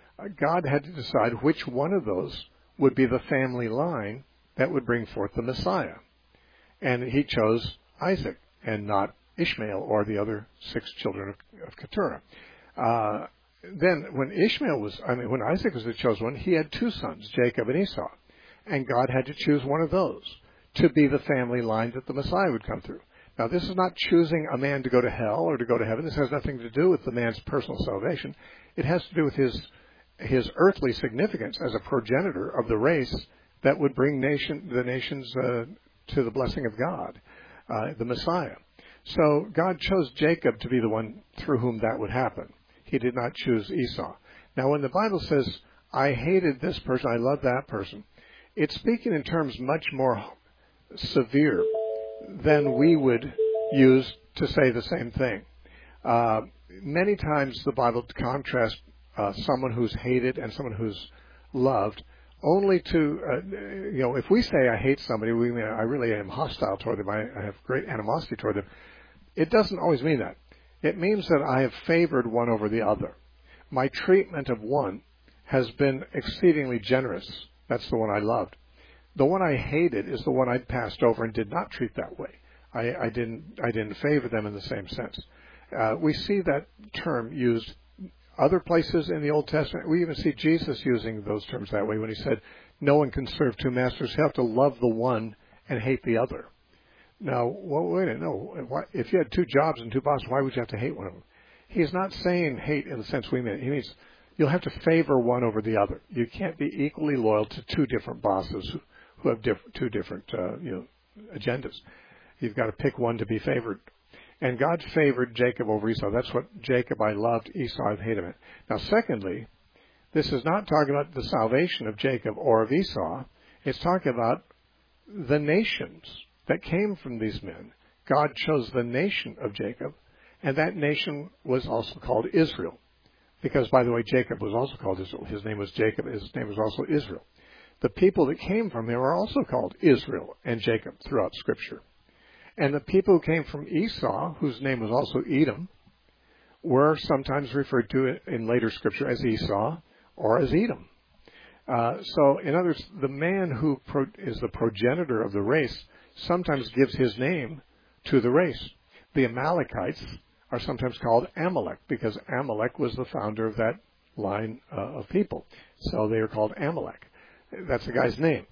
God had to decide which one of those would be the family line that would bring forth the Messiah. And he chose Isaac and not Ishmael or the other six children of, of Keturah. Uh, then when Ishmael was, I mean, when Isaac was the chosen one, he had two sons, Jacob and Esau. And God had to choose one of those to be the family line that the Messiah would come through. Now, this is not choosing a man to go to hell or to go to heaven. This has nothing to do with the man's personal salvation. It has to do with his his earthly significance as a progenitor of the race that would bring nation the nations uh, to the blessing of God, uh, the Messiah. So God chose Jacob to be the one through whom that would happen. He did not choose Esau. Now, when the Bible says, I hated this person, I love that person, it's speaking in terms much more severe than we would use to say the same thing. Uh, many times the Bible contrasts uh, someone who's hated and someone who's loved only to, uh, you know, if we say I hate somebody, we mean I really am hostile toward them, I, I have great animosity toward them. It doesn't always mean that. It means that I have favored one over the other. My treatment of one has been exceedingly generous. That's the one I loved. The one I hated is the one I passed over and did not treat that way. I, I didn't I didn't favor them in the same sense. Uh, we see that term used other places in the Old Testament. We even see Jesus using those terms that way when he said, no one can serve two masters. You have to love the one and hate the other. Now, well, wait a minute, no. If you had two jobs and two bosses, why would you have to hate one of them? He's not saying hate in the sense we mean. He means you'll have to favor one over the other. You can't be equally loyal to two different bosses who, who have diff- two different uh, you know, agendas. You've got to pick one to be favored. And God favored Jacob over Esau. That's what Jacob I loved, Esau I hated him. Now, secondly, this is not talking about the salvation of Jacob or of Esau. It's talking about the nations that came from these men. God chose the nation of Jacob, and that nation was also called Israel. Because, by the way, Jacob was also called Israel. His name was Jacob. His name was also Israel. The people that came from him are also called Israel and Jacob throughout Scripture. And the people who came from Esau, whose name was also Edom, were sometimes referred to in later Scripture as Esau or as Edom. Uh, so, in other words, the man who pro- is the progenitor of the race sometimes gives his name to the race. The Amalekites are sometimes called Amalek because Amalek was the founder of that line uh, of people. So they are called Amalek. That's the guy's name.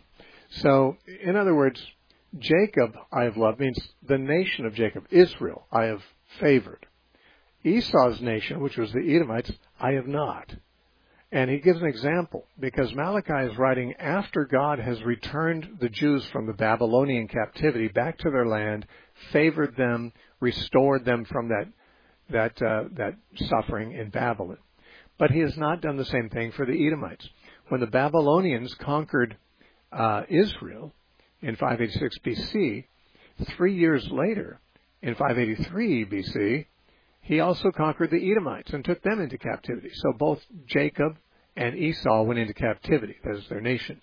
So, in other words, Jacob I have loved means the nation of Jacob, Israel, I have favored. Esau's nation, which was the Edomites, I have not. And he gives an example because Malachi is writing after God has returned the Jews from the Babylonian captivity back to their land, favored them, restored them from that that uh, that suffering in Babylon. But he has not done the same thing for the Edomites. When the Babylonians conquered uh, Israel in five eighty-six B C, three years later, in five eighty-three B C, he also conquered the Edomites and took them into captivity. So both Jacob and Esau went into captivity. That is their nations.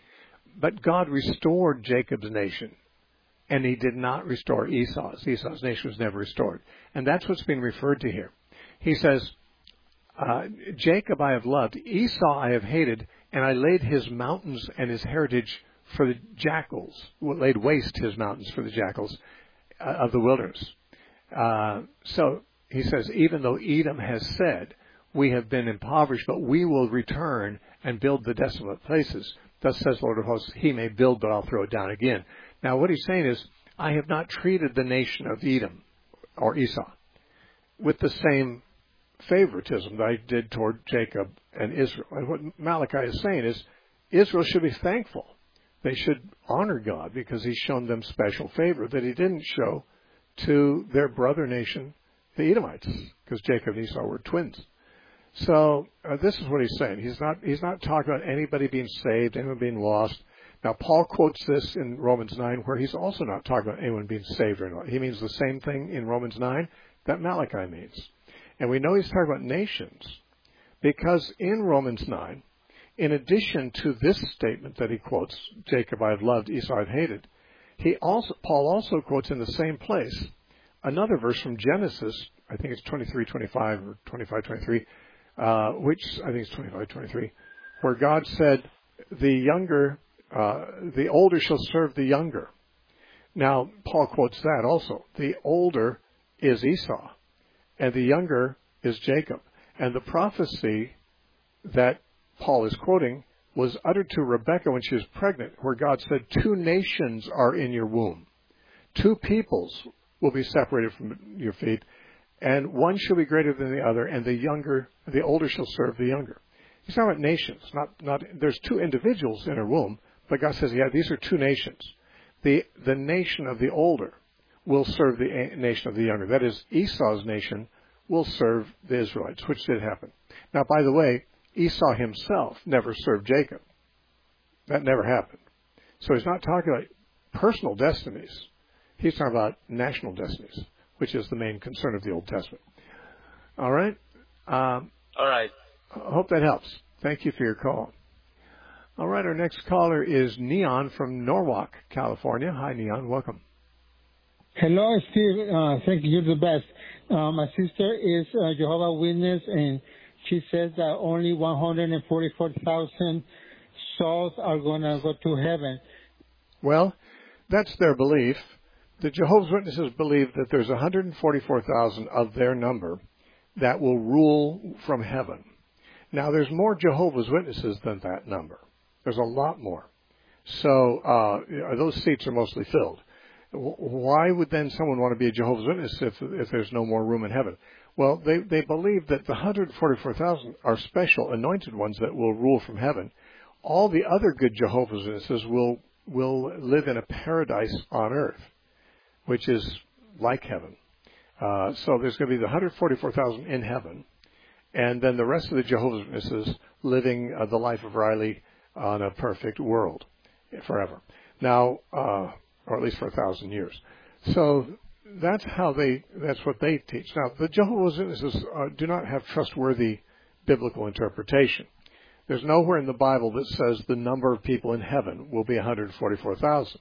But God restored Jacob's nation, and he did not restore Esau's. Esau's nation was never restored. And that's what's being referred to here. He says, uh, Jacob I have loved, Esau I have hated, and I laid his mountains and his heritage for the jackals, laid waste his mountains for the jackals uh, of the wilderness. Uh, so he says, even though Edom has said, we have been impoverished, but we will return and build the desolate places. Thus says the Lord of hosts, he may build, but I'll throw it down again. Now what he's saying is, I have not treated the nation of Edom or Esau with the same favoritism that I did toward Jacob and Israel. And what Malachi is saying is, Israel should be thankful. They should honor God because he's shown them special favor that he didn't show to their brother nation, the Edomites, because Jacob and Esau were twins. So uh, this is what he's saying. He's not he's not talking about anybody being saved, anyone being lost. Now, Paul quotes this in Romans nine, where he's also not talking about anyone being saved or not. He means the same thing in Romans nine that Malachi means. And we know he's talking about nations, because in Romans nine, in addition to this statement that he quotes, Jacob I have loved, Esau I have hated, he also Paul also quotes in the same place another verse from Genesis, I think it's twenty-three twenty-five or twenty-five twenty-three, uh, which I think it's twenty-five twenty-three, where God said, the younger, uh, the older shall serve the younger. Now, Paul quotes that also. The older is Esau, and the younger is Jacob. And the prophecy that Paul is quoting was uttered to Rebekah when she was pregnant, where God said, two nations are in your womb. Two peoples will be separated from your feet, and one shall be greater than the other, and the younger, the older shall serve the younger. He's talking about nations, not, not, there's two individuals in her womb, but God says, yeah, these are two nations. The, the nation of the older will serve the nation of the younger. That is, Esau's nation will serve the Israelites, which did happen. Now, by the way, Esau himself never served Jacob. That never happened. So he's not talking about personal destinies. He's talking about national destinies, which is the main concern of the Old Testament. All right? Um, All right. I hope that helps. Thank you for your call. All right, our next caller is Neon from Norwalk, California. Hi, Neon. Welcome. Hello, Steve. Uh, thank you. You're the best. Uh, my sister is a Jehovah's Witness, and she says that only one hundred forty-four thousand souls are going to go to heaven. Well, that's their belief. The Jehovah's Witnesses believe that there's one hundred forty-four thousand of their number that will rule from heaven. Now, there's more Jehovah's Witnesses than that number. There's a lot more. So uh, those seats are mostly filled. Why would then someone want to be a Jehovah's Witness if, if there's no more room in heaven? Well, they, they believe that the one hundred forty-four thousand are special anointed ones that will rule from heaven. All the other good Jehovah's Witnesses will will live in a paradise on earth, which is like heaven. Uh, so there's going to be the one hundred forty-four thousand in heaven, and then the rest of the Jehovah's Witnesses living uh, the life of Riley on a perfect world forever. Now, uh, or at least for a thousand years. So that's how they, that's what they teach. Now, the Jehovah's Witnesses uh, do not have trustworthy biblical interpretation. There's nowhere in the Bible that says the number of people in heaven will be one hundred forty-four thousand.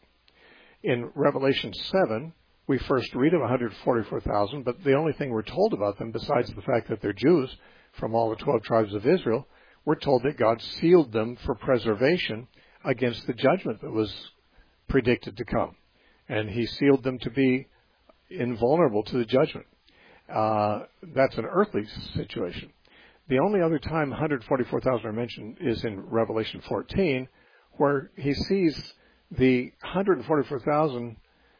In Revelation seven, we first read of one hundred forty-four thousand, but the only thing we're told about them, besides the fact that they're Jews from all the twelve tribes of Israel, we're told that God sealed them for preservation against the judgment that was predicted to come. And he sealed them to be invulnerable to the judgment. Uh, that's an earthly situation. The only other time one hundred forty-four thousand are mentioned is in Revelation fourteen, where he sees the one hundred forty-four thousand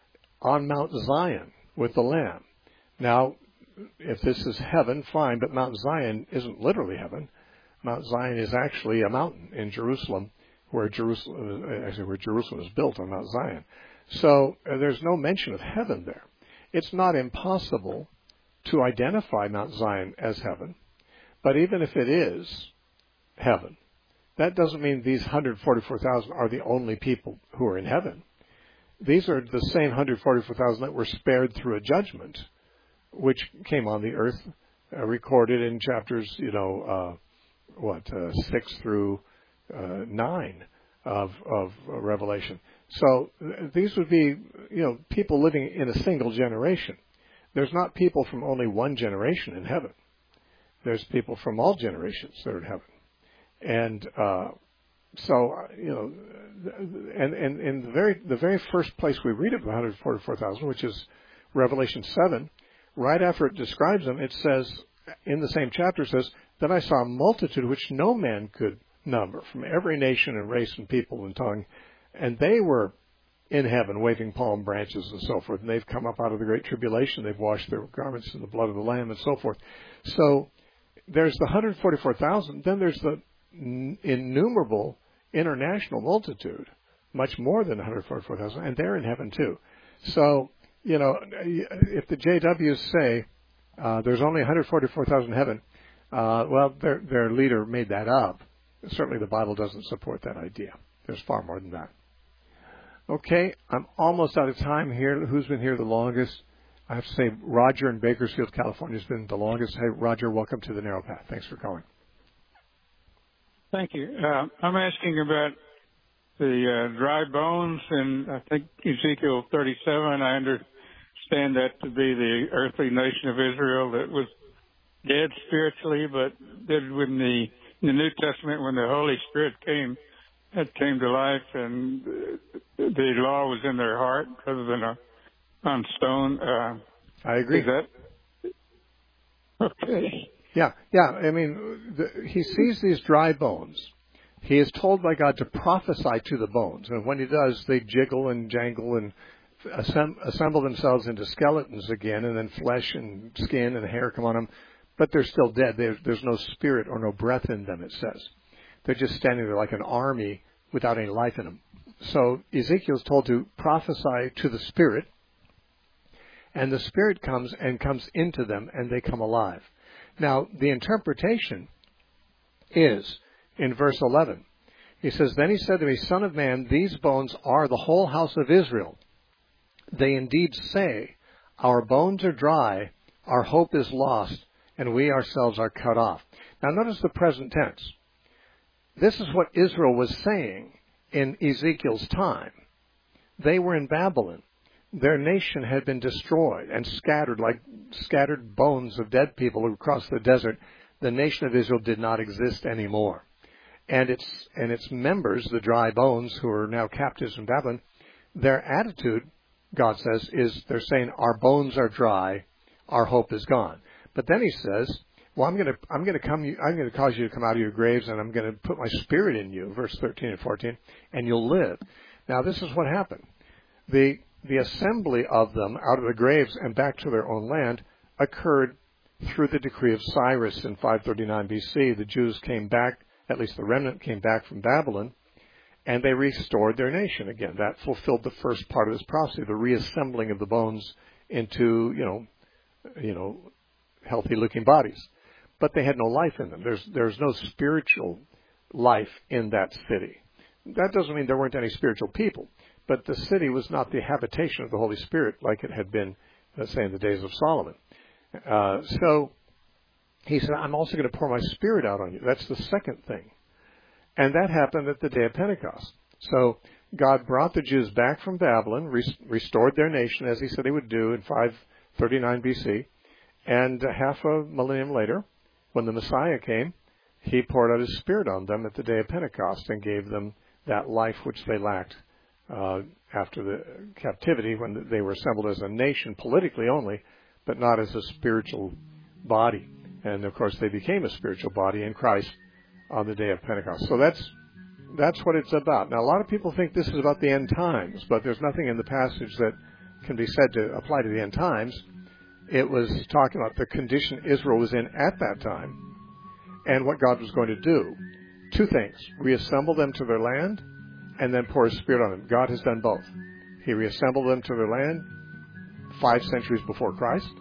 on Mount Zion with the Lamb. Now, if this is heaven, fine, but Mount Zion isn't literally heaven. Mount Zion is actually a mountain in Jerusalem, where Jerusalem, actually where Jerusalem is built on Mount Zion. So uh, there's no mention of heaven there. It's not impossible to identify Mount Zion as heaven, but even if it is heaven, that doesn't mean these one hundred forty-four thousand are the only people who are in heaven. These are the same one hundred forty-four thousand that were spared through a judgment, which came on the earth, uh, recorded in chapters, you know, uh, what, uh, six through uh, nine of, of uh, Revelation. So th- these would be, you know, people living in a single generation. There's not people from only one generation in heaven. There's people from all generations that are in heaven. And uh, so, you know, and, and, and the very the very first place we read of one hundred forty-four thousand, which is Revelation seven, right after it describes them, it says, in the same chapter, it says, "Then I saw a multitude which no man could number, from every nation and race and people and tongue, and they were in heaven waving palm branches and so forth, and they've come up out of the great tribulation, they've washed their garments in the blood of the Lamb and so forth." So there's the one hundred forty-four thousand, then there's the innumerable international multitude, much more than one hundred forty-four thousand, and they're in heaven too. So, you know, if the J Ws say Uh, there's only one hundred forty-four thousand in heaven. Uh, well, their, their leader made that up. Certainly the Bible doesn't support that idea. There's far more than that. Okay, I'm almost out of time here. Who's been here the longest? I have to say Roger in Bakersfield, California has been the longest. Hey, Roger, welcome to the Narrow Path. Thanks for calling. Thank you. Uh, I'm asking about the uh, dry bones in, I think, Ezekiel thirty-seven. I understand that to be the earthly nation of Israel that was dead spiritually, but did when the, in the New Testament, when the Holy Spirit came, it came to life, and the law was in their heart rather than a, on stone. Uh, I agree. Is that okay? Yeah, yeah. I mean, the, he sees these dry bones. He is told by God to prophesy to the bones, and when he does, they jiggle and jangle and assemb- assemble themselves into skeletons again, and then flesh and skin and hair come on them. But they're still dead. There's, there's no spirit or no breath in them, it says. They're just standing there like an army without any life in them. So Ezekiel's told to prophesy to the spirit, and the spirit comes and comes into them, and they come alive. Now, the interpretation is in verse eleven. He says, "Then he said to me, Son of man, these bones are the whole house of Israel. They indeed say, our bones are dry, our hope is lost, and we ourselves are cut off." Now notice the present tense. This is what Israel was saying in Ezekiel's time. They were in Babylon. Their nation had been destroyed and scattered like scattered bones of dead people across the desert. The nation of Israel did not exist anymore. And its, and its members, the dry bones who are now captives in Babylon, their attitude, God says, is they're saying, our bones are dry, our hope is gone. But then he says, well, I'm going to, I'm going to come, I'm going to cause you to come out of your graves, and I'm going to put my spirit in you, verse thirteen and fourteen, and you'll live. Now, this is what happened. The, the assembly of them out of the graves and back to their own land occurred through the decree of Cyrus in five thirty-nine B C. The Jews came back, at least the remnant came back from Babylon, and they restored their nation again. That fulfilled the first part of this prophecy, the reassembling of the bones into, you know, you know, healthy-looking bodies. But they had no life in them. There's there's no spiritual life in that city. That doesn't mean there weren't any spiritual people, but the city was not the habitation of the Holy Spirit like it had been, let's say, in the days of Solomon. Uh, so he said, I'm also going to pour my spirit out on you. That's the second thing. And that happened at the day of Pentecost. So God brought the Jews back from Babylon, re- restored their nation, as he said he would do in five thirty-nine B C, and half a millennium later, when the Messiah came, he poured out his Spirit on them at the day of Pentecost and gave them that life which they lacked uh, after the captivity, when they were assembled as a nation politically only, but not as a spiritual body. And, of course, they became a spiritual body in Christ on the day of Pentecost. So that's that's what it's about. Now, a lot of people think this is about the end times, but there's nothing in the passage that can be said to apply to the end times. It was talking about the condition Israel was in at that time and what God was going to do. Two things: reassemble them to their land and then pour his Spirit on them. God has done both. He reassembled them to their land five centuries before Christ,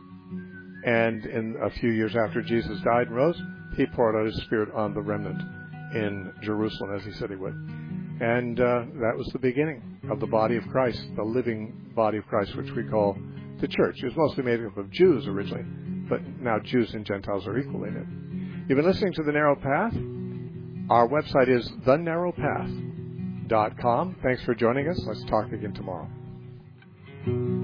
and in a few years after Jesus died and rose, he poured out his Spirit on the remnant in Jerusalem, as he said he would. And uh, that was the beginning of the body of Christ, the living body of Christ, which we call the church. It was mostly made up of Jews originally, but now Jews and Gentiles are equal in it. You've been listening to The Narrow Path. Our website is the narrow path dot com. Thanks for joining us. Let's talk again tomorrow.